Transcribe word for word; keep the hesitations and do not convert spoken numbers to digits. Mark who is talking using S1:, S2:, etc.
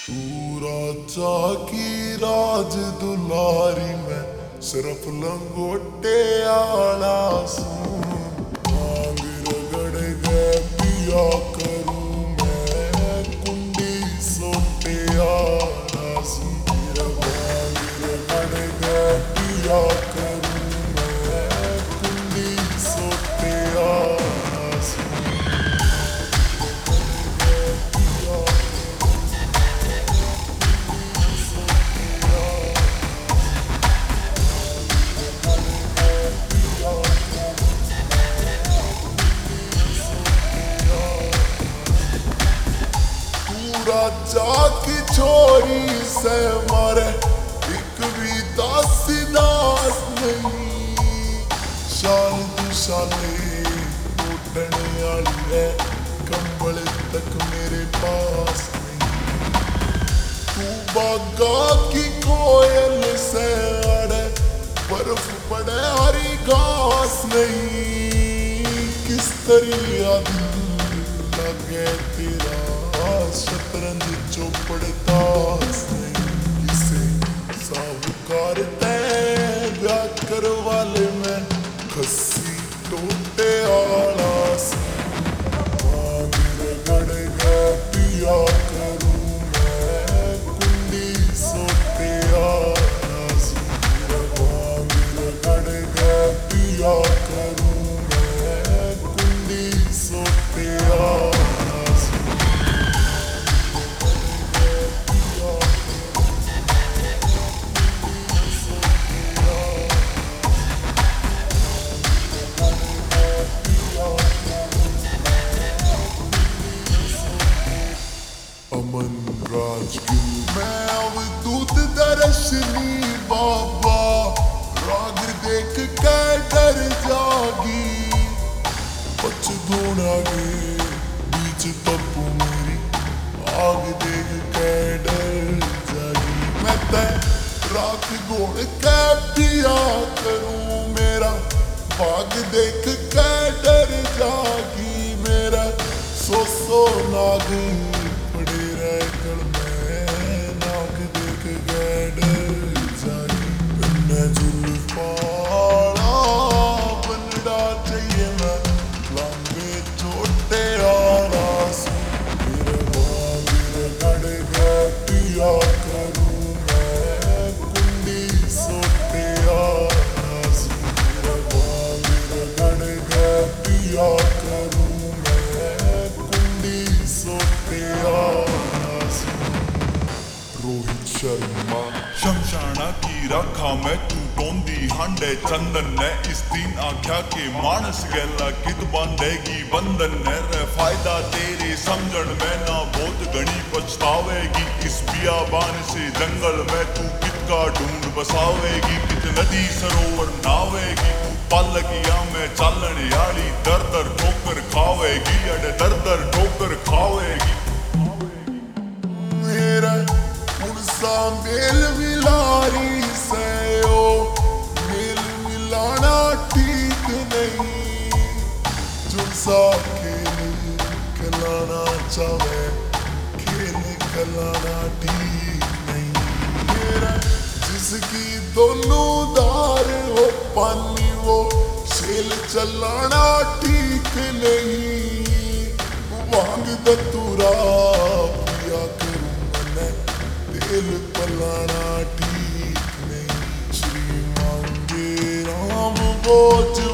S1: तू राजा की राज दुलारी में सिर्फ लंगोटे आला सूं मांग रगड़ गए पिया करूं मैं कुंडी सोटे आला सूं तेरा मांग रगड़ गए पिया करूं मैं कुंडी सोटे आला सूं राजा की छोरी से मारे एक भी दास दास नहीं शाल दुशाले टूटने वाली है कंबल तक मेरे पास नहीं तू बागा की कोयल से अड़े बर्फ पड़े हरी घास नहीं किस तरह दिल लगे तेरा शतरंज चौपड़ दास नहीं किसे साहूकार तय ब्याकर वाले में खस्सी टोटे आला मांग रगड़ गए पिया करूं मैं कुंडी सोटे आला मांग रगड़ गए पिया करूं मैं कुंडी सोटे आला अमन राजगिल मैं अवधूत दर्शनी बाबा राग देख के डर जागी पछदूना गे बीच तपू मेरी आग देख के डर जागी मैं ते राख गोड़ के पिया करूं मेरा भाग देख के डर जागी मेरा सो सो नाग पड़े रह कर मैं नाक देख गए डर जागी मैं जुल्फाड़ा बनड़ा चाहिए मैं लंबे छोटे आला मेरे बाग रगड़ गए पिया करूं मैं कुंडी सोटे आला मेरे बाग रगड़ गए पिया करूं मैं कुंडी सोटे रोहित शर्मा
S2: शमशाना की रखा मैं तू टोंदी हांडे चंदन ने इस दिन आख्या के मानस गैला कित बांधेगी बंधन ने रे फायदा तेरे समझण में ना बहुत घनी पछतावेगी इस बियाबान से जंगल में तू कित का ढूंढ बसावेगी कित नदी सरोवर नावेगी तू पालकिया में चालन याली दर दर ठोकर खावेगी अड़े दर दर ठोकर खावेगी
S1: मेरा उनसा मेल मिलारी से ओ मेल मिलाना ठीक नहीं जुनसा खेल खिलाना चाहे खेल खिलाना ठीक नहीं मेरा जिसकी दोनों दार हो पानी वो खेल चलाना ठीक नहीं वांग दतुरा पिया करूं मैं तेल पलाना ठीक नहीं श्री मांगे राम बोझ